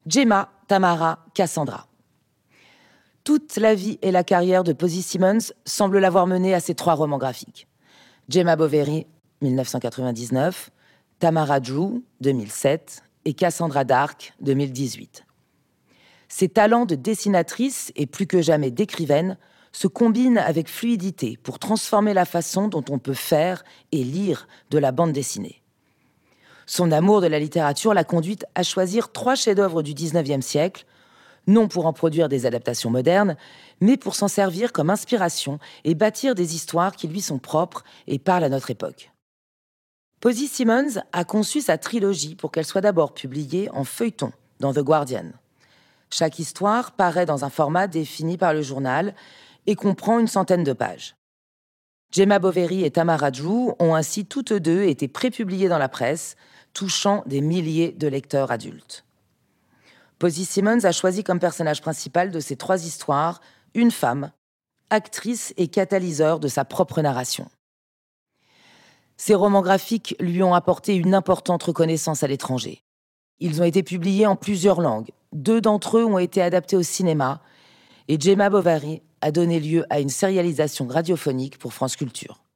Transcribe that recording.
Gemma, Tamara, Cassandra. Toute la vie et la carrière de Posy Simmonds semblent l'avoir menée à ces 3 romans graphiques. Gemma Bovary, 1999, Tamara Drew, 2007, et Cassandra Dark, 2018. Ses talents de dessinatrice et plus que jamais d'écrivaine se combinent avec fluidité pour transformer la façon dont on peut faire et lire de la bande dessinée. Son amour de la littérature l'a conduite à choisir 3 chefs-d'œuvre du XIXe siècle, non pour en produire des adaptations modernes, mais pour s'en servir comme inspiration et bâtir des histoires qui lui sont propres et parlent à notre époque. Posy Simmonds a conçu sa trilogie pour qu'elle soit d'abord publiée en feuilleton dans The Guardian. Chaque histoire paraît dans un format défini par le journal et comprend une centaine de pages. Gemma Bovary et Tamara Drew ont ainsi toutes 2 été prépubliées dans la presse, touchant des milliers de lecteurs adultes. Posy Simmonds a choisi comme personnage principal de ces 3 histoires une femme, actrice et catalyseur de sa propre narration. Ces romans graphiques lui ont apporté une importante reconnaissance à l'étranger. Ils ont été publiés en plusieurs langues. 2 d'entre eux ont été adaptés au cinéma et Gemma Bovary a donné lieu à une sérialisation radiophonique pour France Culture.